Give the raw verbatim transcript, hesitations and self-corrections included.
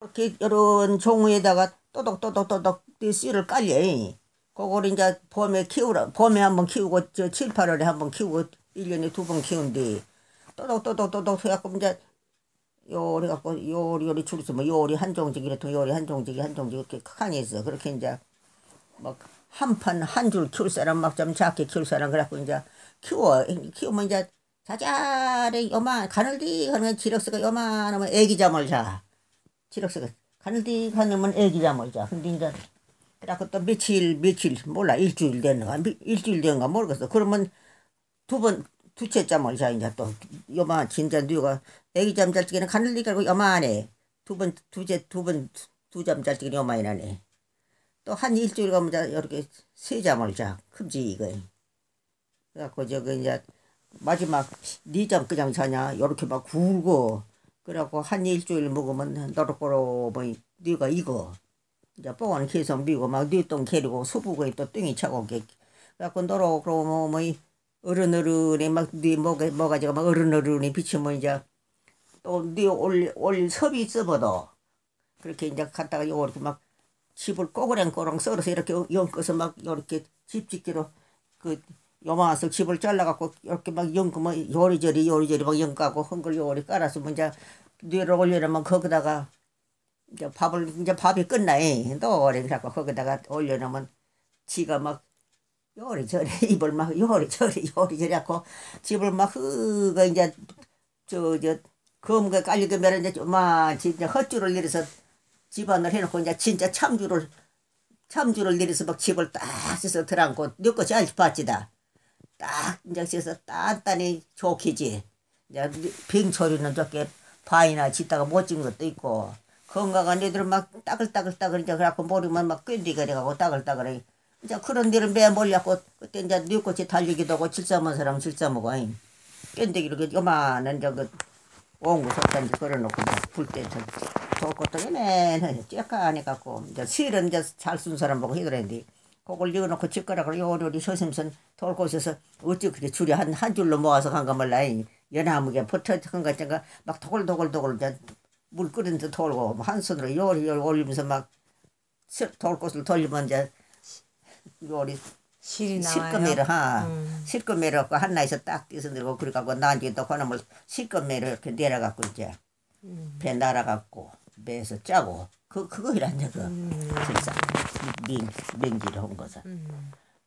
이렇게 이런 종에다가 또덕또덕또덕 씨를 깔려. 그걸 이제 봄에 키우라. 봄에 한번 키우고 저 칠, 팔월에 한번 키우고 일 년에 두 번 키운데 또덕또덕또덕 해갖고 이제 요리 갖고 요리 요리 줄서 뭐 요리 한 종직 이렇게 요리 한 종직이 한 종직 이렇게 칸이 있어. 그렇게 이제 막 한 판 한 줄 키울 사람 막 좀 작게 키울 사람 그래갖고 이제 키워. 키우면 이제 자잘해 요만 가늘디 하면 지력서가 요만하면 애기 잠을 자. 지력서가 가늘디 하면 애기 잠을 자. 근데 이제 그래갖고 또 며칠 며칠 몰라 일주일 됐는가 일주일 된가 모르겠어. 그러면 두 번 두째 잠을 자. 이제 또 요만 진짜 누가 애기 잠 잘 적에는 가늘디 깔고 요만해. 두 번 두째 두 번 두 잠 잘 적에는 요만이 나네. 또 한 일주일 가면 자 이렇게 세 잠을 자. 큼지 이거. 그래갖고 저기 이제 마지막 네 잠 그냥 자냐 요렇게 막 굴고 그래갖고 한 일주일 먹으면 너럭거로 뭐 네가 이거 이제 뽕은 계속 미고 막 네똥 캐리고 수부고 또 똥이 차고 그래갖고 너럭거로 뭐, 뭐 어른어른이 막네 뭐가 뭐가지고 막 어른어른이 비치면 이제 또네올올 섭이 있어봐도 그렇게 이제 갔다가 요렇게 막 집을 꼬그랑꼬랑 썰어서 이렇게 엮어서 막 이렇게 집 짓기로 그 요만해서 집을 잘라갖고 이렇게 막 엮고 뭐 요리저리 요리저리 막 엮고 한걸 요리 깔아서 먼저 뇌로 올려놓으면 거기다가 이제 밥을 이제 밥이 끝나에 노래 그래갖고 거기다가 올려놓으면 지가 막 요리저리 입을 막 요리저리 요리저리 하고 집을 막 흐가 이제 저 저 검게 깔리게 매는 이제 막 진짜 헛줄을 내려서 집안을 해놓고 이제 진짜 참주를 참주를 내려서 막 집을 딱 씻어 들어앉고 너거 잘 봤지다. 딱 이제 씻어 단단히 좋기지. 이제 빙초리는 저게 바위나 짓다가 못 찍은 것도 있고 건강한 애들은 막 따글따글따글 이제 그래갖고 머리만 막 꿰디가 돼가고 따글따글해. 이제 그런 데를 매 몰려갖고 그때 이제 뉘꽃이 달리기도 하고 질싸먹은 사람 질싸먹어. 꿰디기 이렇게 요만한 저거 옹구 석단 걸어놓고 불때 좋을 것도 얘네 쬐까니 갖고 이제 실은 이제 잘 쓴 사람 보고 히더랬는데 그걸 이어놓고 집가락으로 요리요리 서심선 돌고 있어서 어찌 그렇게 줄이 한, 한 줄로 모아서 간 거 몰라. 연나무게 퍼터 한거 짠가 막 도글도글도글 이제 물 끓는 데 돌고 한 손으로 요리요리 올리면서 막 돌꽃을 돌리면 이제 요리 실이 나와요. 실컷매로 하 음. 실컷매로 한나에서 딱 뛰서 내고 그래갖고 나중에 또 그놈을 실컷매로 이렇게 내려갖고 이제 음. 배 날아갖고 배에서 짜고 그 그거이란 저거 음. 진짜 맹 맹기를 한 거서. 음.